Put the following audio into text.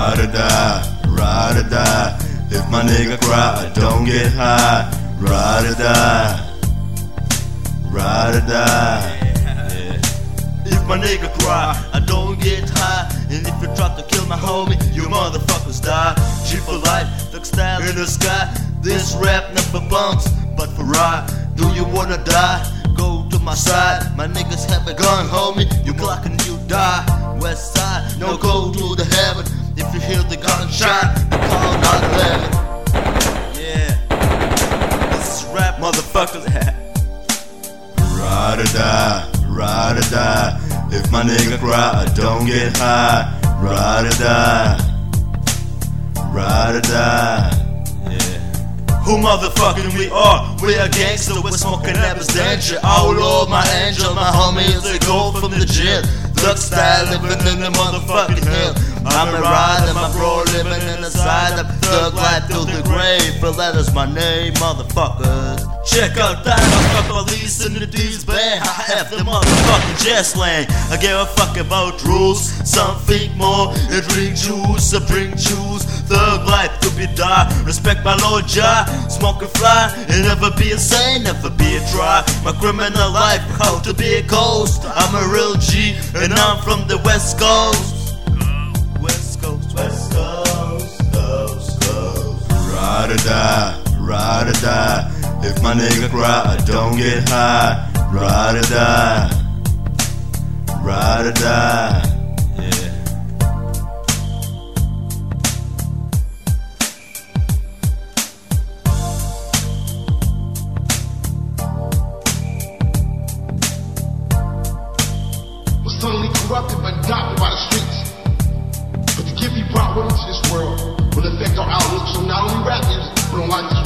Ride or die, ride or die. If my nigga cry, I don't get high. Ride or die, ride or die. If my nigga cry, I don't get high. And if you try to kill my homie, you motherfuckers die. G for life, thug style in the sky. This rap never bumps, but for ride. Do you wanna die? Go to my side. My niggas have a gun, homie. You clock and you die. West side, no go to the heaven. If you hear the gunshot, you call 911. Yeah, this is rap, motherfuckers. Ride or die, ride or die. If my nigga cry, I don't get high. Ride or die, ride or die. Who motherfucking we are? We are gangster, we're smoking Abba's danger. Oh Lord, my angel, my homie is a gold from the jail. Thug style living in the motherfucking hell. I'm a rider, my bro living in the side of thug life through the grave. For that is my name, motherfuckers. Check out that, I'm fuck police in the D's band. I have the motherfucking jet slang. I give a fuck about rules, some think more. They drink juice, I bring juice. Thug life to be die. Respect my Lord Jah, smoke and fly. And never be insane, never be a try. My criminal life, how to be a ghost. I'm a real G, and I'm from the West Coast. West Coast, West Coast, Coast, Coast. Ride or die, ride or die. If my nigga cry, I don't get high. Ride or die, ride or die. Suddenly corrupted but adopted by the streets. But the gift he brought with him to this world will affect our outlook. So not only rap music, but on life as